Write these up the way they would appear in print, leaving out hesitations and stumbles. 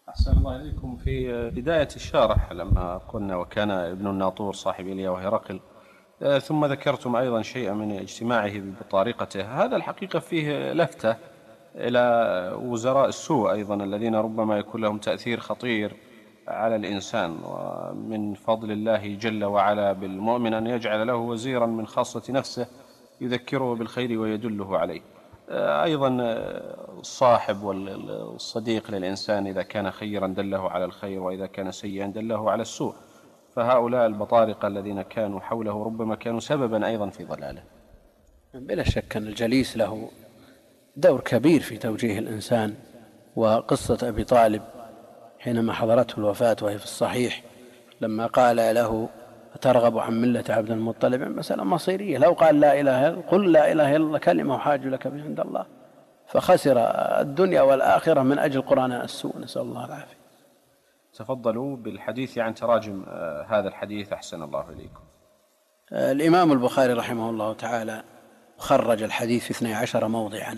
أحسن الله إليكم. في بداية الشارح لما قلنا وكان ابن الناطور صاحب إليا وهرقل، ثم ذكرتم أيضا شيئا من اجتماعه بطارقته، هذا الحقيقة فيه لفتة إلى وزراء السوء أيضا الذين ربما يكون لهم تأثير خطير على الإنسان، ومن فضل الله جل وعلا بالمؤمن أن يجعل له وزيرا من خاصة نفسه يذكره بالخير ويدله عليه. أيضا الصاحب والصديق للإنسان إذا كان خيرا دله على الخير، وإذا كان سيئا دله على السوء، فهؤلاء البطارقة الذين كانوا حوله ربما كانوا سببا أيضا في ضلاله. بلا شك أن الجليس له دور كبير في توجيه الإنسان. وقصة أبي طالب حينما حضرته الوفاة وهي في الصحيح لما قال له أترغب عن ملة عبد المطلب، مسألة مصيرية، لو قال لا إله إلا قل لا إله إلا الله كلمة أحاج لك بها عند الله، فخسر الدنيا والآخرة من أجل قرناء السوء، نسأل الله العافية. تفضلوا بالحديث عن تراجم هذا الحديث أحسن الله إليكم. الإمام البخاري رحمه الله تعالى خرج الحديث في 12 موضعا،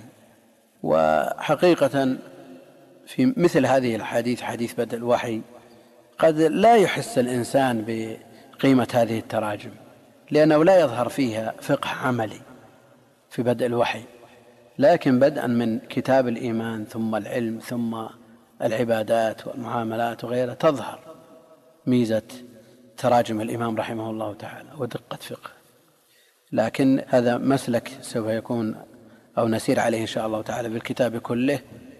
وحقيقة في مثل هذه الحديث حديث بدء الوحي قد لا يحس الإنسان بقيمة هذه التراجم، لأنه لا يظهر فيها فقه عملي في بدء الوحي، لكن بدءا من كتاب الإيمان ثم العلم ثم العبادات والمعاملات وغيرها تظهر ميزة تراجم الإمام رحمه الله تعالى ودقة فقه. لكن هذا مسلك سوف يكون أو نسير عليه إن شاء الله تعالى بالكتاب كله.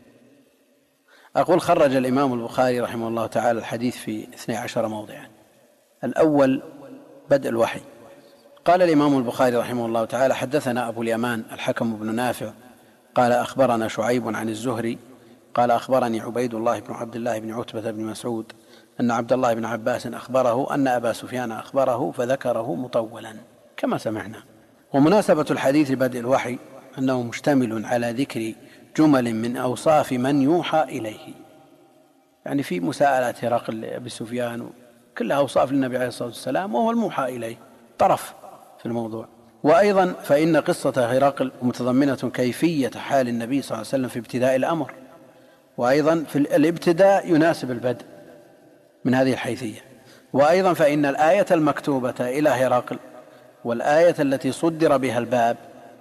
أقول خرج الإمام البخاري رحمه الله تعالى الحديث في 12 موضعا. الأول بدء الوحي. قال الإمام البخاري رحمه الله تعالى حدثنا أبو اليمان الحكم بن نافع قال أخبرنا شعيب عن الزهري قال أخبرني عبيد الله بن عبد الله بن عتبة بن مسعود أن عبد الله بن عباس أخبره أن أبا سفيان أخبره فذكره مطولا كما سمعنا. ومناسبة الحديث بدء الوحي أنه مشتمل على ذكر جمل من أوصاف من يوحى إليه، يعني في مساءلات هرقل أبي سفيان كلها أوصاف للنبي عليه الصلاة والسلام وهو الموحى إليه طرف في الموضوع. وأيضا فإن قصة هرقل متضمنة كيفية حال النبي صلى الله عليه وسلم في ابتداء الأمر، وأيضا في الابتداء يناسب البدء من هذه الحيثية. وأيضا فإن الآية المكتوبة إلى هرقل والآية التي صدر بها الباب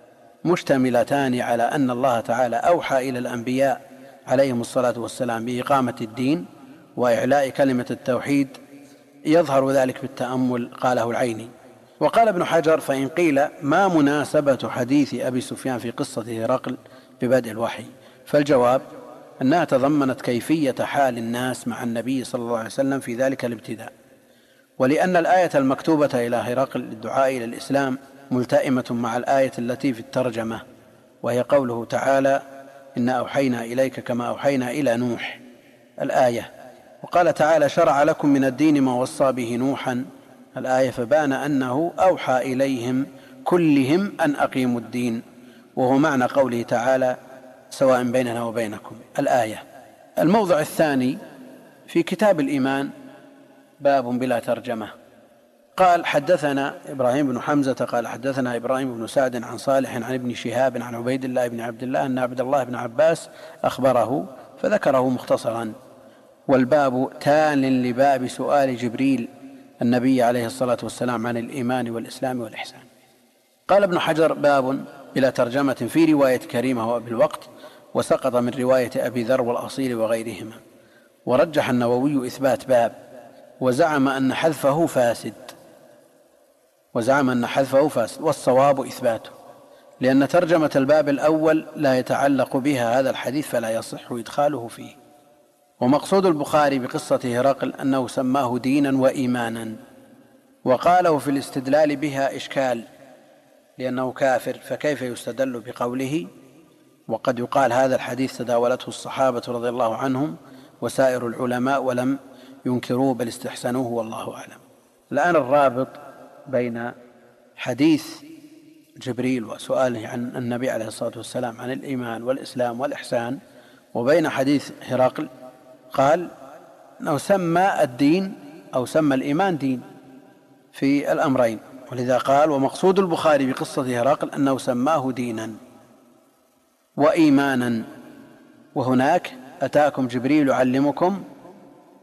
مشتملتان على أن الله تعالى أوحى إلى الأنبياء عليهم الصلاة والسلام بإقامة الدين وإعلاء كلمة التوحيد، يظهر ذلك بالتأمل قاله العيني. وقال ابن حجر فإن قيل ما مناسبة حديث أبي سفيان في قصة هرقل ببدء الوحي، فالجواب أنها تضمنت كيفية حال الناس مع النبي صلى الله عليه وسلم في ذلك الابتداء، ولأن الآية المكتوبة إلى هرقل للدعاء إلى الإسلام ملتئمة مع الآية التي في الترجمة، وهي قوله تعالى إنا أوحينا إليك كما أوحينا إلى نوح الآية. وقال تعالى شرع لكم من الدين ما وصى به نوحا الآية، فبان أنه أوحى إليهم كلهم أن أقيموا الدين، وهو معنى قوله تعالى سواء بيننا وبينكم الآية. الموضع الثاني في كتاب الإيمان باب بلا ترجمة. قال حدثنا إبراهيم بن حمزة قال حدثنا إبراهيم بن سعد عن صالح عن ابن شهاب عن عبيد الله بن عبد الله أن عبد الله بن عباس أخبره فذكره مختصرا، والباب تال لباب سؤال جبريل النبي عليه الصلاة والسلام عن الإيمان والإسلام والإحسان. قال ابن حجر باب بلا ترجمة في رواية كريمة وأبي الوقت، وسقط من رواية أبي ذر والأصيل وغيرهما. ورجح النووي إثبات باب وزعم أن حذفه فاسد، والصواب إثباته، لأن ترجمة الباب الأول لا يتعلق بها هذا الحديث فلا يصح إدخاله فيه. ومقصود البخاري بقصة هرقل أنه سماه دينا وإيمانا، وقاله في الاستدلال بها إشكال لأنه كافر، فكيف يستدل بقوله؟ وقد يقال هذا الحديث تداولته الصحابة رضي الله عنهم وسائر العلماء ولم ينكروه بل استحسنوه والله أعلم. الآن الرابط بين حديث جبريل وسؤاله عن النبي عليه الصلاة والسلام عن الإيمان والإسلام والإحسان وبين حديث هرقل، قال أنه سمى الدين أو سمى الإيمان دين في الأمرين، ولذا قال ومقصود البخاري بقصة هرقل أنه سماه دينا وإيمانا. وهناك أتاكم جبريل يعلمكم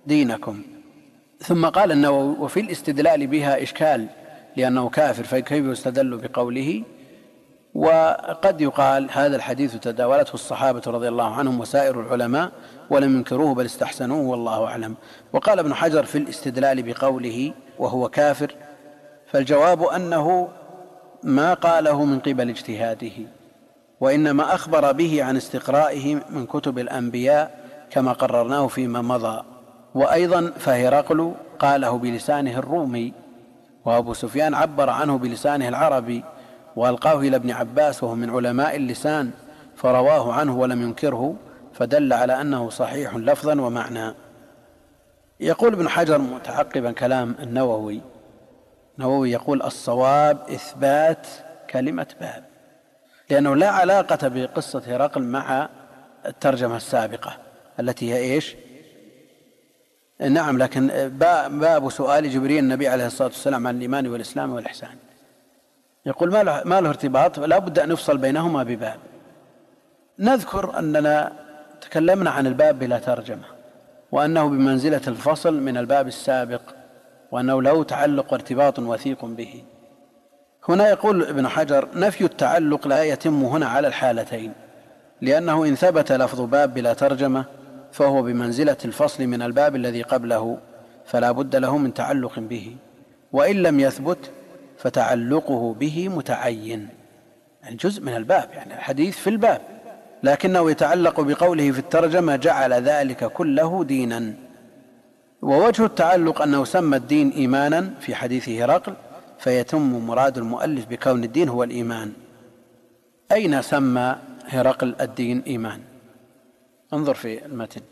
دينكم. ثم قال النووي: وفي الاستدلال بها إشكال لأنه كافر، فكيف يستدل بقوله؟ وقد يقال هذا الحديث تداولته الصحابة رضي الله عنهم وسائر العلماء ولم ينكروه بل استحسنوه والله أعلم. وقال ابن حجر في الاستدلال بقوله وهو كافر، فالجواب أنه ما قاله من قبل اجتهاده، وإنما أخبر به عن استقرائه من كتب الأنبياء كما قررناه فيما مضى. وأيضا فهرقل قاله بلسانه الرومي، وأبو سفيان عبر عنه بلسانه العربي وألقاه إلى ابن عباس وهو من علماء اللسان فرواه عنه ولم ينكره، فدل على أنه صحيح لفظا ومعنى. يقول ابن حجر متعقبا كلام النووي يقول: الصواب إثبات كلمة باب، لأنه لا علاقة بقصة هرقل مع الترجمة السابقة التي هي إيش؟ نعم، لكن باب سؤال جبريل النبي عليه الصلاة والسلام عن الإيمان والإسلام والإحسان، يقول ما له ارتباط، لا بد أن يفصل بينهما بباب. نذكر أننا تكلمنا عن الباب بلا ترجمة، وأنه بمنزلة الفصل من الباب السابق، وأنه له تعلق وارتباط وثيق به. هنا يقول ابن حجر: نفي التعلق لا يتم هنا على الحالتين، لأنه إن ثبت لفظ باب بلا ترجمة فهو بمنزلة الفصل من الباب الذي قبله، فلا بد له من تعلق به، وإن لم يثبت فتعلقه به متعين، يعني جزء من الباب، يعني الحديث في الباب، لكنه يتعلق بقوله في الترجمة جعل ذلك كله دينا. ووجه التعلق أنه سمى الدين إيمانا في حديث هرقل، فيتم مراد المؤلف بكون الدين هو الإيمان. أين سمى هرقل الدين إيمان؟ انظر في المتن.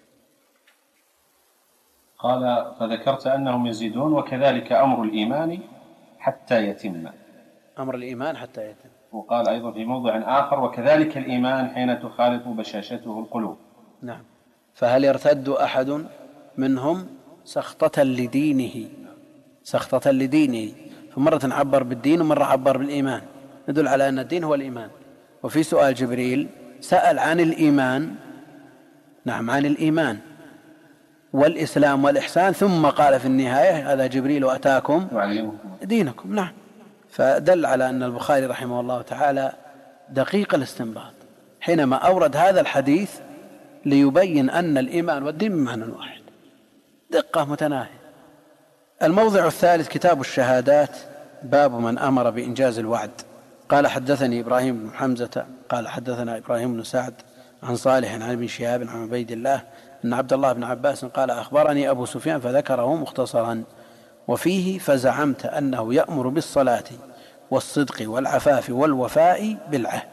قال: فذكرت أنهم يزيدون وكذلك أمر الإيمان حتى يتم. أمر الإيمان حتى يتم. وقال أيضا في موضع آخر: وكذلك الإيمان حين تخالط بشاشته القلوب. نعم. فهل يرتد أحد منهم سخطة لدينه، فمرة عبر بالدين ومرة عبر بالإيمان، يدل على أن الدين هو الإيمان. وفي سؤال جبريل سأل عن الإيمان، نعم، عن الإيمان والإسلام والإحسان، ثم قال في النهاية: هذا جبريل أتاكم دينكم. نعم. فدل على أن البخاري رحمه الله تعالى دقيق الاستنباط حينما أورد هذا الحديث ليبين أن الإيمان والدين بمعنى واحد، دقة متناهية. الموضع الثالث كتاب الشهادات، باب من أمر بإنجاز الوعد. قال: حدثني إبراهيم بن حمزة قال حدثنا إبراهيم بن سعد عن صالح عن ابن شهاب عن عبيد الله أن عبد الله بن عباس قال: أخبرني أبو سفيان، فذكره مختصرا، وفيه: فزعمت أنه يأمر بالصلاة والصدق والعفاف والوفاء بالعهد.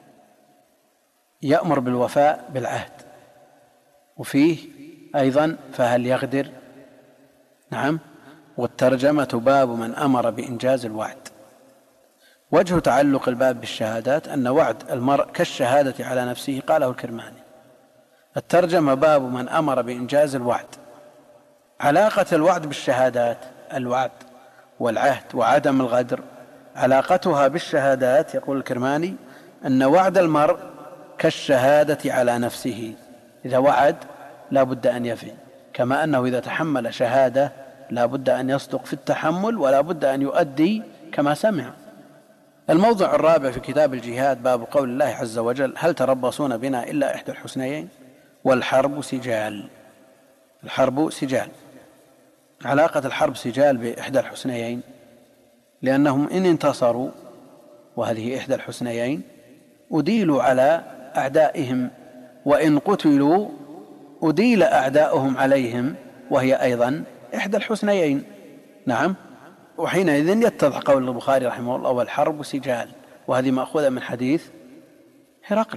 يأمر بالوفاء بالعهد. وفيه أيضا: فهل يغدر؟ نعم. والترجمة باب من أمر بإنجاز الوعد. وجه تعلق الباب بالشهادات أن وعد المرء كالشهادة على نفسه، قاله الكرماني. الترجمة باب من أمر بإنجاز الوعد. علاقة الوعد بالشهادات، الوعد والعهد وعدم الغدر، علاقتها بالشهادات، يقول الكرماني أن وعد المرء كالشهادة على نفسه، إذا وعد لا بد أن يفي، كما أنه إذا تحمل شهادة لا بد أن يصدق في التحمل ولا بد أن يؤدي كما سمع. الموضع الرابع في كتاب الجهاد، باب قول الله عز وجل: هل تربصون بنا إلا إحدى الحسنيين والحرب سجال. الحرب سجال، علاقة الحرب سجال بإحدى الحسنيين، لأنهم إن انتصروا وهذه إحدى الحسنيين أديلوا على أعدائهم، وإن قتلوا أديل أعداؤهم عليهم، وهي أيضا إحدى الحسنيين. نعم. وحينئذ يتضح قول البخاري رحمه الله: والحرب سجال، وهذه مأخوذة من حديث هرقل.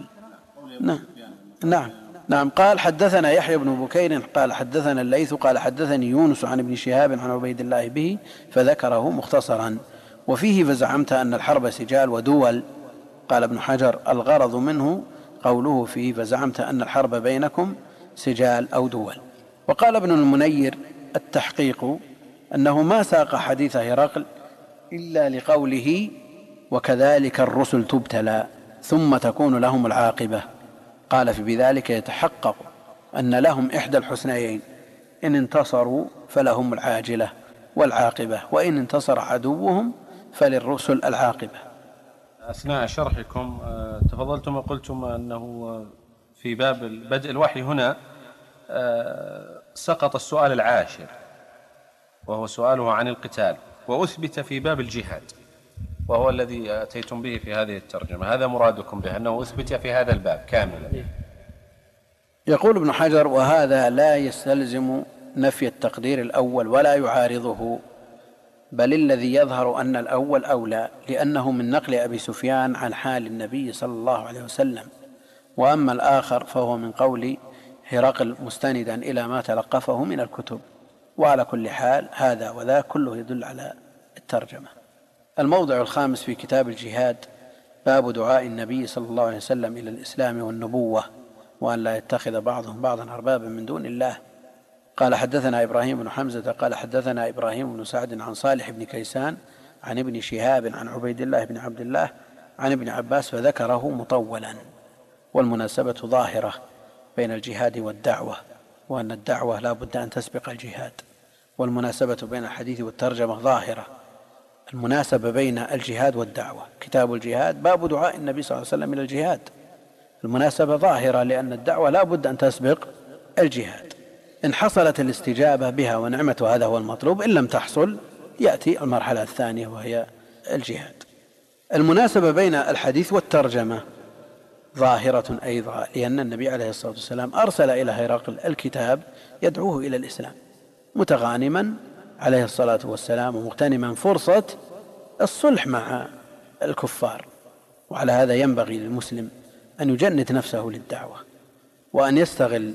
نعم. قال: حدثنا يحيى بن بكير قال حدثنا الليث قال حدثني يونس عن ابن شهاب عن عبيد الله به، فذكره مختصرا. وفيه: فزعمت أن الحرب سجال ودول. قال ابن حجر: الغرض منه قوله فيه: فزعمت أن الحرب بينكم سجال أو دول. وقال ابن المنير: التحقيق أنه ما ساق حديث هرقل إلا لقوله: وكذلك الرسل تبتلى ثم تكون لهم العاقبة. قال: في بذلك يتحقق أن لهم إحدى الحسنيين، إن انتصروا فلهم العاجلة والعاقبة، وإن انتصر عدوهم فللرسل العاقبة. أثناء شرحكم تفضلتم وقلتم أنه في باب بدء الوحي هنا سقط السؤال العاشر وهو سؤاله عن القتال، وأثبت في باب الجهاد، وهو الذي أتيتم به في هذه الترجمة. هذا مرادكم به أنه أثبت في هذا الباب كاملا. يقول ابن حجر: وهذا لا يستلزم نفي التقدير الأول ولا يعارضه، بل الذي يظهر أن الأول أولى، لأنه من نقل أبي سفيان عن حال النبي صلى الله عليه وسلم، وأما الآخر فهو من قول هرقل مستندا إلى ما تلقفه من الكتب. وعلى كل حال هذا وذا كله يدل على الترجمة. الموضع الخامس في كتاب الجهاد: باب دعاء النبي صلى الله عليه وسلم إلى الإسلام والنبوة، وأن لا يتخذ بعضهم بعضا أربابا من دون الله. قال: حدثنا إبراهيم بن حمزة قال حدثنا إبراهيم بن سعد عن صالح بن كيسان عن ابن شهاب عن عبيد الله بن عبد الله عن ابن عباس، فذكره مطولا. والمناسبة ظاهرة بين الجهاد والدعوة، وأن الدعوة لا بد أن تسبق الجهاد، والمناسبة بين الحديث والترجمة ظاهرة. المناسبة بين الجهاد والدعوة: كتاب الجهاد باب دعاء النبي صلى الله عليه وسلم إلى الجهاد. المناسبة ظاهرة لأن الدعوة لا بد أن تسبق الجهاد. إن حصلت الاستجابة بها ونعمة هذا هو المطلوب، إن لم تحصل يأتي المرحلة الثانية وهي الجهاد. المناسبة بين الحديث والترجمة ظاهرة أيضا، لأن النبي عليه الصلاة والسلام أرسل إلى هرقل الكتاب يدعوه إلى الإسلام، متغانما عليه الصلاة والسلام ومغتنما فرصة الصلح مع الكفار. وعلى هذا ينبغي للمسلم أن يجند نفسه للدعوة، وأن يستغل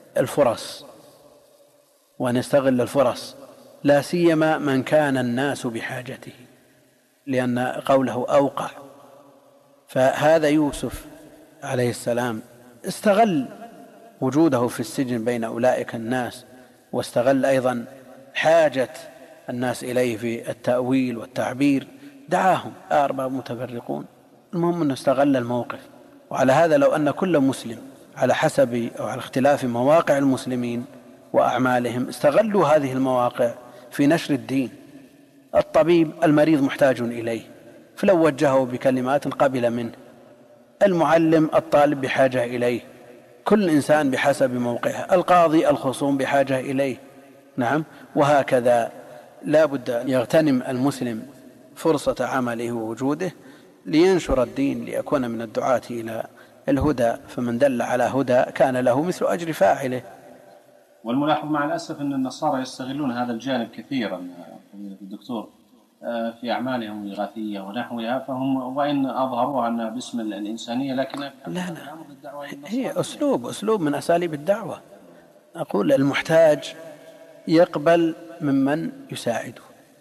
الفرص لا سيما من كان الناس بحاجته، لأن قوله أوقع. فهذا يوسف عليه السلام استغل وجوده في السجن بين أولئك الناس، واستغل أيضا حاجة الناس إليه في التأويل والتعبير، دعاهم أرباب متفرقون. المهم أنه استغل الموقف. وعلى هذا لو أن كل مسلم على حسب أو على اختلاف مواقع المسلمين وأعمالهم استغلوا هذه المواقع في نشر الدين. الطبيب المريض محتاج إليه، فلو وجهه بكلمات قبل منه. المعلم الطالب بحاجة إليه، كل إنسان بحسب موقعه. القاضي الخصوم بحاجة إليه. نعم، وهكذا لا بد أن يغتنم المسلم فرصة عمله ووجوده لينشر الدين، ليكون من الدعاة إلى الهدى. فمن دل على هدى كان له مثل أجر فاعله. والملاحظ مع الأسف أن النصارى يستغلون هذا الجانب كثيرا الدكتور في أعمالهم الإغاثية ونحوها، فهم وإن أظهروها أنها باسم الإنسانية، لكن لا هي أسلوب من أساليب الدعوة. أقول المحتاج يقبل ممن يساعده.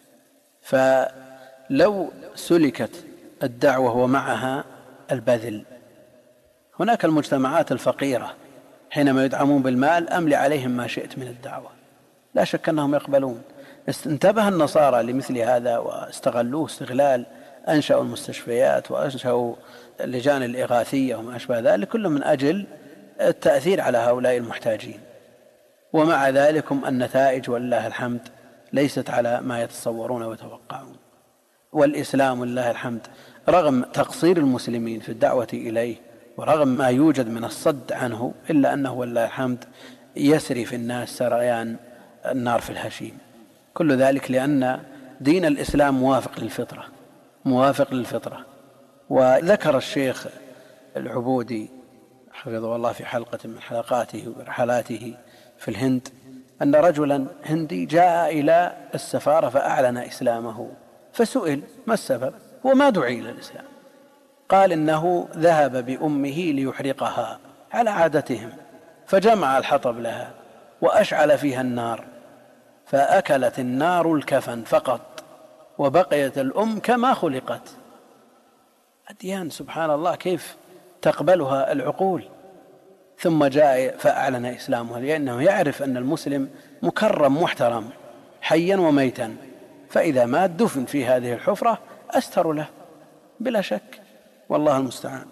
فلو سلكت الدعوة ومعها البذل، هناك المجتمعات الفقيرة حينما يدعمون بالمال أملي عليهم ما شئت من الدعوة، لا شك أنهم يقبلون. انتبه النصارى لمثل هذا واستغلوه استغلال، أنشأوا المستشفيات وأنشأوا اللجان الإغاثية وما أشبه ذلك، كله من أجل التأثير على هؤلاء المحتاجين. ومع ذلك النتائج ولله الحمد ليست على ما يتصورون ويتوقعون. والإسلام ولله الحمد رغم تقصير المسلمين في الدعوة إليه ورغم ما يوجد من الصد عنه، إلا أنه ولله الحمد يسري في الناس سريان النار في الهشيم. كل ذلك لأن دين الإسلام موافق للفطرة. وذكر الشيخ العبودي حفظه الله في حلقة من حلقاته ورحلاته في الهند أن رجلا هندي جاء إلى السفارة فأعلن إسلامه، فسئل ما السبب وما دعي إلى الإسلام؟ قال إنه ذهب بأمه ليحرقها على عادتهم، فجمع الحطب لها وأشعل فيها النار، فأكلت النار الكفن فقط وبقيت الأم كما خلقت. أديان سبحان الله كيف تقبلها العقول. ثم جاء فأعلن إسلامه، لأنه يعرف أن المسلم مكرم محترم حيا وميتا، فإذا مات دفن في هذه الحفرة أستر له بلا شك، والله المستعان.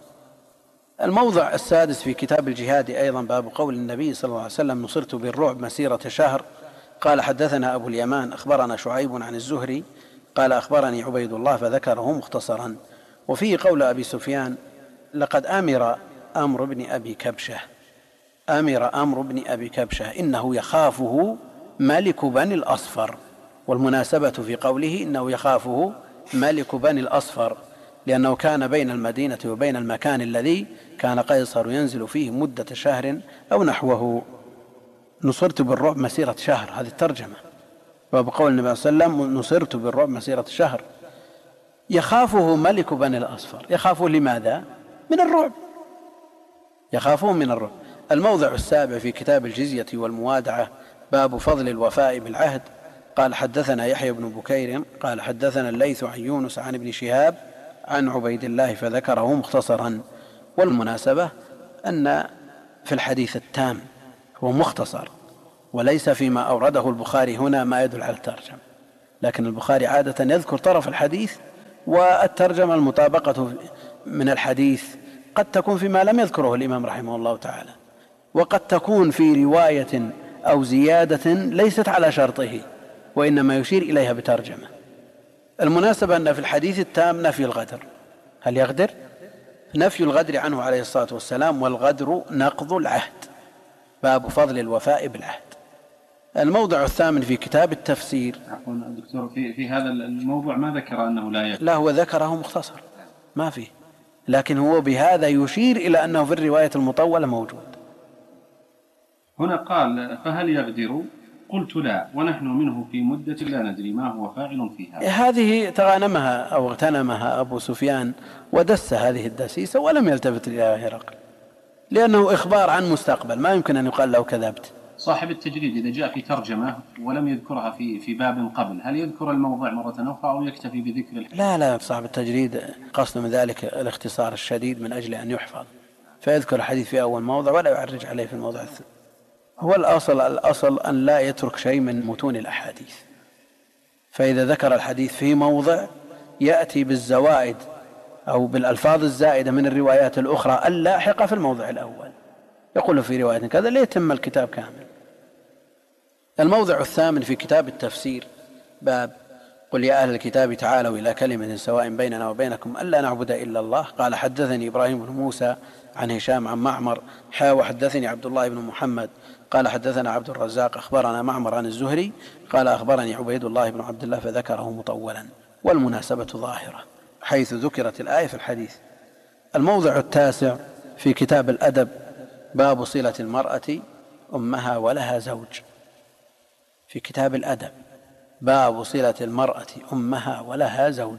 الموضع السادس في كتاب الجهاد أيضا باب قول النبي صلى الله عليه وسلم: نصرت بالرعب مسيرة شهر قال حدثنا أبو اليمان أخبرنا شعيب عن الزهري قال أخبرني عبيد الله فذكره مختصرا. وفيه قول أبي سفيان لقد أمر أمر بن أبي كبشة إنه يخافه ملك بني الأصفر. والمناسبة في قوله إنه يخافه ملك بني الأصفر لأنه كان بين المدينة وبين المكان الذي كان قيصر ينزل فيه مدة شهر أو نحوه. نصرت بالرعب مسيرة شهر، هذه الترجمة. وبقول النبي صلى الله عليه وسلم نصرت بالرعب مسيرة شهر. يخافه ملك بني الأصفر، يخافه لماذا؟ من الرعب، يخافون من الرعب. الموضع السابع في كتاب الجزية والموادعة باب فضل الوفاء بالعهد. قال حدثنا يحيى بن بكير قال حدثنا الليث عن يونس عن ابن شهاب عن عبيد الله فذكره مختصرا. والمناسبة أن في الحديث التام هو مختصر، وليس فيما أورده البخاري هنا ما يدل على الترجمة، لكن البخاري عادة يذكر طرف الحديث، والترجمة المطابقة من الحديث قد تكون فيما لم يذكره الإمام رحمه الله تعالى، وقد تكون في رواية أو زيادة ليست على شرطه وإنما يشير إليها بترجمة. المناسبة أن في الحديث التام نفي الغدر. هل يغدر؟ نفي الغدر عنه عليه الصلاة والسلام، والغدر نقض العهد. باب فضل الوفاء بالعهد. الموضع الثامن في كتاب التفسير. عفوا دكتور، في هذا الموضوع ما ذكر أنه لا يغدر. لا، هو ذكره مختصر ما فيه، لكن هو بهذا يشير إلى أنه في الرواية المطولة موجود. هنا قال فهل يغدر؟ قلت لا، ونحن منه في مدة لا ندري ما هو فاعل فيها. هذه تغانمها أو اغتنمها أبو سفيان ودس هذه الدسيسة ولم يلتفت إلى هرقل، لأنه إخبار عن مستقبل، ما يمكن أن يقال له كذبت. صاحب التجريد إذا جاء في ترجمة ولم يذكرها في باب قبل، هل يذكر الموضوع مرة أخرى أو يكتفي بذكر لا، صاحب التجريد قصد من ذلك الاختصار الشديد من أجل أن يحفظ، فيذكر الحديث في أول موضع ولا يعرج عليه في الموضع الثاني. هو الأصل أن لا يترك شيء من متون الأحاديث، فإذا ذكر الحديث في موضع يأتي بالزوائد أو بالألفاظ الزائدة من الروايات الأخرى اللاحقة في الموضع الأول، يقول في رواية كذا ليتم الكتاب كامل. الموضع الثامن في كتاب التفسير باب قل يا أهل الكتاب تعالوا إلى كلمة سواء بيننا وبينكم ألا نعبد إلا الله. قال حدثني إبراهيم بن موسى عن هشام عن معمر وحدثني عبد الله بن محمد قال حدثنا عبد الرزاق أخبرنا معمر عن الزهري قال أخبرني عبيد الله بن عبد الله فذكره مطولا، والمناسبة ظاهرة حيث ذكرت الآية في الحديث. الموضع التاسع في كتاب الأدب باب صلة المرأة أمها ولها زوج. في كتاب الأدب باب صلة المرأة أمها ولها زوج.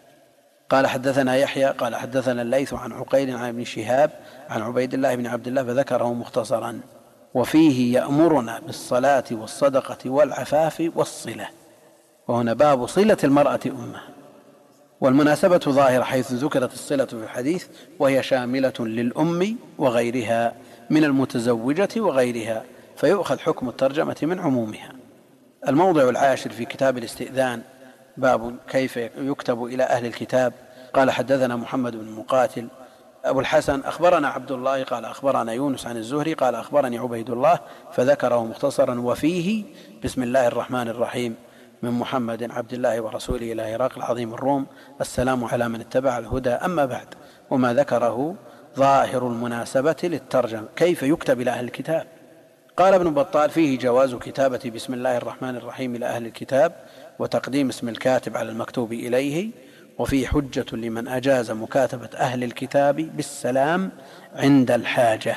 قال حدثنا يحيى قال حدثنا الليث عن عقيل عن ابن شهاب عن عبيد الله بن عبد الله فذكره مختصرا. وفيه يأمرنا بالصلاة والصدقة والعفاف والصلة، وهنا باب صلة المرأة أمها، والمناسبة ظاهرة حيث ذكرت الصلة في الحديث، وهي شاملة للأم وغيرها من المتزوجة وغيرها، فيؤخذ حكم الترجمة من عمومها. الموضع العاشر في كتاب الاستئذان باب كيف يكتب إلى أهل الكتاب. قال حدثنا محمد بن مقاتل أبو الحسن أخبرنا عبد الله قال أخبرنا يونس عن الزهري قال أخبرني عبيد الله فذكره مختصرا. وفيه بسم الله الرحمن الرحيم من محمد عبد الله ورسوله إلى هرقل عظيم الروم السلام على من اتبع الهدى. أما بعد، وما ذكره ظاهر المناسبة للترجمة كيف يكتب إلى أهل الكتاب. قال ابن بطال فيه جواز كتابة بسم الله الرحمن الرحيم إلى أهل الكتاب وتقديم اسم الكاتب على المكتوب إليه، وفيه حجة لمن أجاز مكاتبة أهل الكتاب بالسلام عند الحاجة.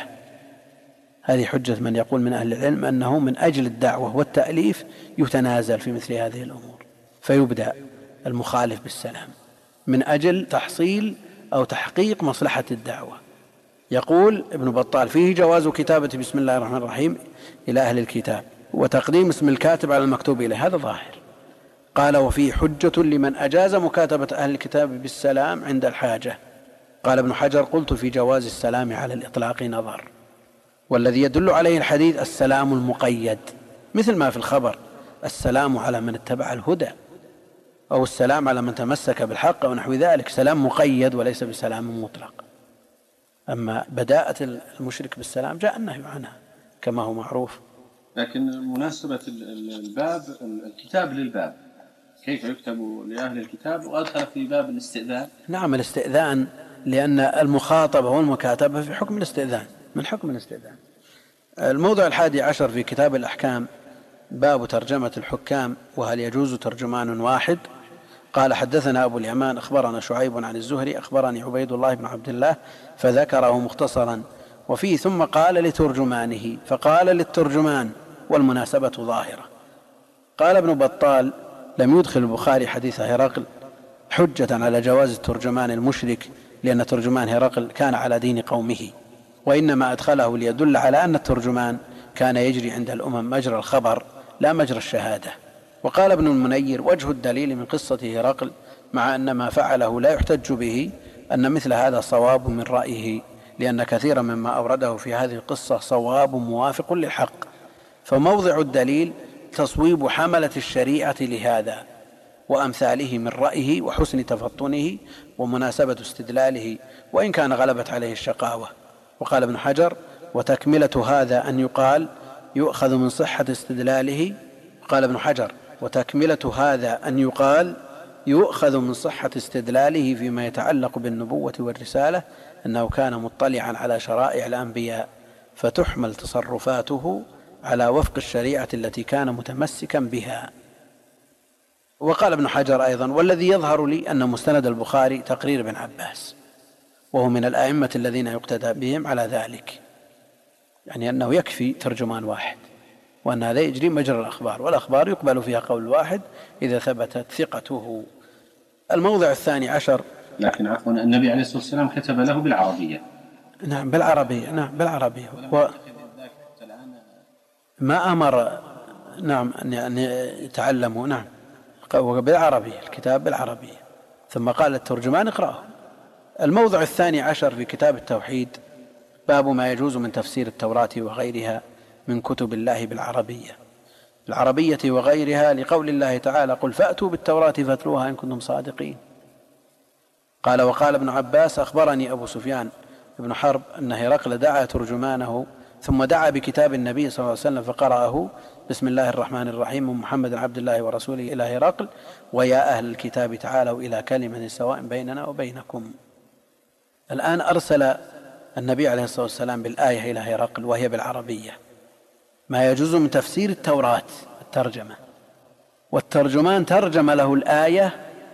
هذه حجة من يقول من أهل العلم أنه من أجل الدعوة والتأليف يتنازل في مثل هذه الأمور، فيبدأ المخالف بالسلام من أجل تحصيل أو تحقيق مصلحة الدعوة. يقول ابن بطال فيه جواز كتابة بسم الله الرحمن الرحيم إلى أهل الكتاب وتقديم اسم الكاتب على المكتوب إليه، هذا ظاهر. قال وفيه حجة لمن أجاز مكاتبة أهل الكتاب بالسلام عند الحاجة. قال ابن حجر قلت في جواز السلام على الإطلاق نظر، والذي يدل عليه الحديث السلام المقيد، مثل ما في الخبر السلام على من اتبع الهدى أو السلام على من تمسك بالحق ونحو ذلك، سلام مقيد وليس بسلام مطلق. أما بداءة المشرك بالسلام جاء النهي عنها كما هو معروف. لكن مناسبة الباب الكتاب للباب، كيف يكتب لأهل الكتاب وأدخل في باب الاستئذان؟ نعم الاستئذان، لأن المخاطبة والمكاتبة في حكم الاستئذان، من حكم الاستئذان. الموضع 11 في كتاب الأحكام باب ترجمة الحكام وهل يجوز ترجمان واحد. قال حدثنا أبو اليمان أخبرنا شعيب عن الزهري أخبرني عبيد الله بن عبد الله فذكره مختصرا وفيه ثم قال لترجمانه، فقال للترجمان والمناسبة ظاهرة. قال ابن بطال لم يدخل البخاري حديث هرقل حجة على جواز الترجمان المشرك، لأن ترجمان هرقل كان على دين قومه، وإنما أدخله ليدل على أن الترجمان كان يجري عند الأمم مجرى الخبر لا مجرى الشهادة. وقال ابن المنير وجه الدليل من قصة هرقل مع أن ما فعله لا يحتج به أن مثل هذا صواب من رأيه، لأن كثيرا مما أورده في هذه القصة صواب موافق للحق، فموضع الدليل تصويب حملة الشريعة لهذا وأمثاله من رأيه وحسن تفطنه ومناسبة استدلاله، وإن كان غلبت عليه الشقاوة. وقال ابن حجر وتكملة هذا أن يقال يؤخذ من صحة استدلاله. قال ابن حجر وتكملة هذا أن يقال يؤخذ من صحة استدلاله فيما يتعلق بالنبوة والرسالة أنه كان مطلعا على شرائع الأنبياء فتحمل تصرفاته على وفق الشريعة التي كان متمسكا بها. وقال ابن حجر أيضا والذي يظهر لي أن مستند البخاري تقرير ابن عباس، وهو من الأئمة الذين يقتدى بهم على ذلك، يعني أنه يكفي ترجمان واحد، وأن هذا يجري مجرى الأخبار، والأخبار يقبل فيها قول واحد إذا ثبتت ثقته. الموضع 12. لكن عفوا النبي عليه الصلاة والسلام كتب له بالعربية. نعم بالعربية، نعم بالعربية، ما أمر نعم أن يتعلموا، نعم بالعربية، الكتاب بالعربية، ثم قال الترجمان اقرأه. الموضع 12 في كتاب التوحيد باب ما يجوز من تفسير التوراة وغيرها من كتب الله بالعربية وغيرها، لقول الله تعالى قل فأتوا بالتوراة فاتلوها إن كنتم صادقين. قال وقال ابن عباس أخبرني أبو سفيان بن حرب أن هرقل دعا ترجمانه ثم دعا بكتاب النبي صلى الله عليه وسلم فقرأه بسم الله الرحمن الرحيم من محمد عبد الله ورسوله إلى هرقل ويا أهل الكتاب تعالوا إلى كلمة سواء بيننا وبينكم. الآن أرسل النبي عليه الصلاة والسلام بالآية إلى هرقل وهي بالعربية، ما يجوز من تفسير التوراة الترجمة، والترجمان ترجم له الآية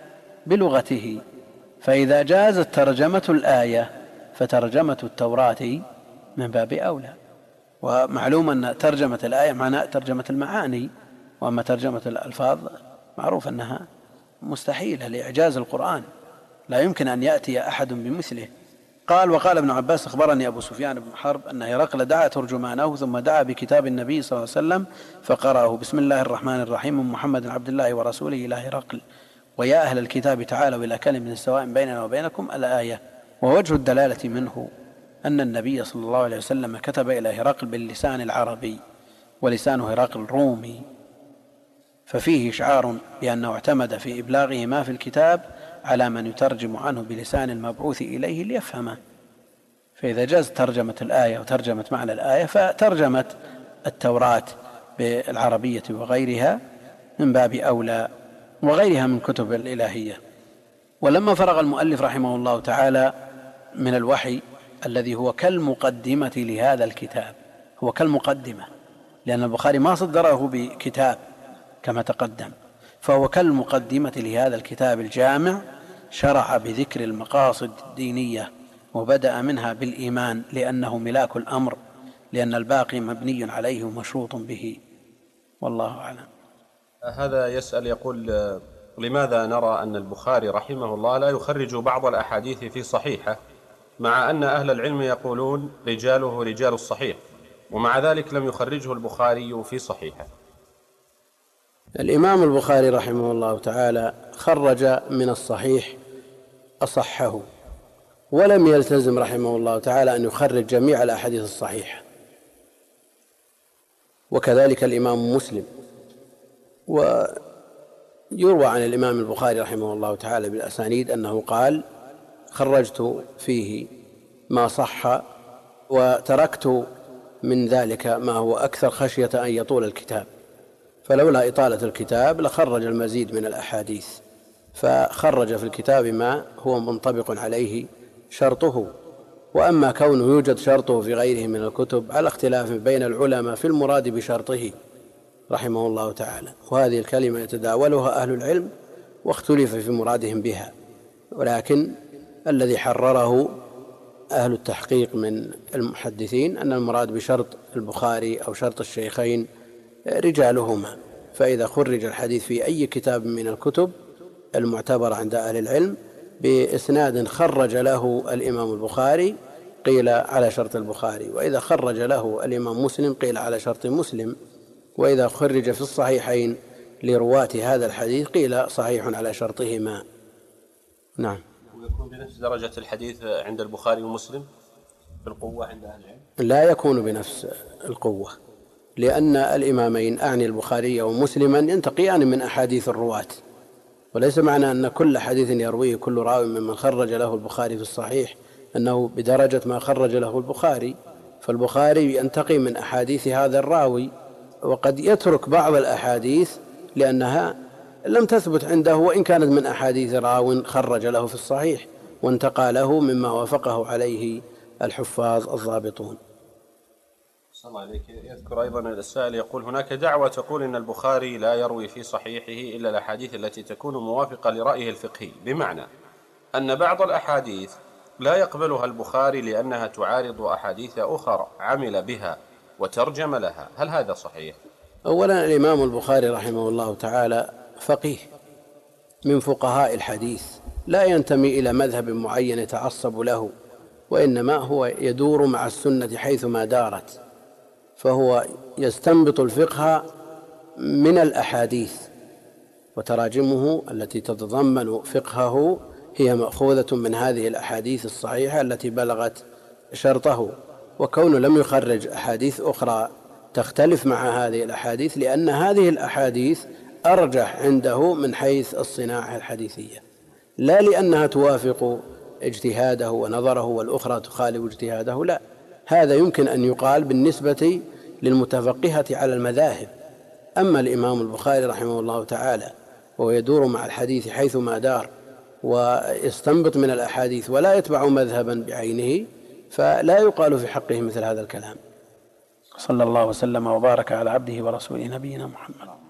بلغته، فإذا جازت ترجمة الآية فترجمة التوراة من باب أولى. ومعلوم أن ترجمة الآية معناها ترجمة المعاني، وأما ترجمة الألفاظ معروف أنها مستحيلة لإعجاز القرآن، لا يمكن أن يأتي أحد بمثله. قال وقال ابن عباس أخبرني أبو سفيان بن حرب أن هرقل دعا ترجمانه ثم دعا بكتاب النبي صلى الله عليه وسلم فقرأه بسم الله الرحمن الرحيم من محمد عبد الله ورسوله إلى هرقل ويا أهل الكتاب تعالوا إلى كلمة سواء بيننا وبينكم الآية. ووجه الدلالة منه أن النبي صلى الله عليه وسلم كتب إلى هرقل باللسان العربي ولسان هرقل رومي، ففيه إشعار بأنه اعتمد في إبلاغه ما في الكتاب على من يترجم عنه بلسان المبعوث إليه ليفهمه. فإذا جاز ترجمة الآية وترجمة معنى الآية فترجمة التوراة بالعربية وغيرها من باب أولى، وغيرها من كتب الإلهية. ولما فرغ المؤلف رحمه الله تعالى من الوحي الذي هو كالمقدمة لهذا الكتاب، هو كالمقدمة لأن البخاري ما صدره بكتاب كما تقدم، فهو كالمقدمة لهذا الكتاب الجامع، شرع بذكر المقاصد الدينية وبدأ منها بالإيمان لأنه ملاك الأمر، لأن الباقي مبني عليه ومشروط به، والله أعلم. هذا يسأل يقول لماذا نرى أن البخاري رحمه الله لا يخرج بعض الأحاديث في صحيحة مع أن أهل العلم يقولون رجاله رجال الصحيح، ومع ذلك لم يخرجه البخاري في صحيحة؟ الإمام البخاري رحمه الله تعالى خرج من الصحيح أصحه، ولم يلتزم رحمه الله تعالى أن يخرج جميع الأحاديث الصحيحة، وكذلك الإمام مسلم. ويروى عن الإمام البخاري رحمه الله تعالى بالأسانيد أنه قال خرجت فيه ما صح وتركت من ذلك ما هو أكثر خشية أن يطول الكتاب، فلولا إطالة الكتاب لخرج المزيد من الأحاديث، فخرج في الكتاب ما هو منطبق عليه شرطه. وأما كونه يوجد شرطه في غيره من الكتب على اختلاف بين العلماء في المراد بشرطه رحمه الله تعالى، وهذه الكلمة يتداولها أهل العلم واختلف في مرادهم بها، ولكن الذي حرره أهل التحقيق من المحدثين أن المراد بشرط البخاري أو شرط الشيخين رجالهما، فإذا خرج الحديث في أي كتاب من الكتب المعتبرة عند أهل العلم بإسناد خرج له الإمام البخاري قيل على شرط البخاري، وإذا خرج له الإمام مسلم قيل على شرط مسلم، وإذا خرج في الصحيحين لرواة هذا الحديث قيل صحيح على شرطهما. نعم. ويكون بنفس درجة الحديث عند البخاري ومسلم بالقوة عند أهل العلم؟ لا يكون بنفس القوة، لأن الإمامين أعني البخاري ومسلما ينتقيان من أحاديث الرواة، وليس معنى أن كل حديث يرويه كل راوي ممن خرج له البخاري في الصحيح أنه بدرجة ما خرج له البخاري، فالبخاري ينتقي من أحاديث هذا الراوي، وقد يترك بعض الأحاديث لأنها لم تثبت عنده وإن كانت من أحاديث راو خرج له في الصحيح وانتقى له مما وافقه عليه الحفاظ الضابطون. صلى الله عليك. يذكر أيضا السائل يقول هناك دعوة تقول إن البخاري لا يروي في صحيحه إلا الأحاديث التي تكون موافقة لرأيه الفقهي، بمعنى أن بعض الأحاديث لا يقبلها البخاري لأنها تعارض أحاديث أخرى عمل بها وترجم لها، هل هذا صحيح؟ أولا الإمام البخاري رحمه الله تعالى فقيه من فقهاء الحديث، لا ينتمي إلى مذهب معين يتعصب له، وإنما هو يدور مع السنة حيثما دارت، فهو يستنبط الفقه من الأحاديث، وتراجمه التي تتضمن فقهه هي مأخوذة من هذه الأحاديث الصحيحة التي بلغت شرطه، وكونه لم يخرج أحاديث أخرى تختلف مع هذه الأحاديث لأن هذه الأحاديث أرجح عنده من حيث الصناعة الحديثية، لا لأنها توافق اجتهاده ونظره والأخرى تخالف اجتهاده، لا، هذا يمكن أن يقال بالنسبة للمتفقهة على المذاهب. أما الإمام البخاري رحمه الله تعالى وهو يدور مع الحديث حيثما دار ويستنبط من الأحاديث ولا يتبع مذهبا بعينه، فلا يقال في حقه مثل هذا الكلام. صلى الله وسلم وبارك على عبده ورسوله نبينا محمد.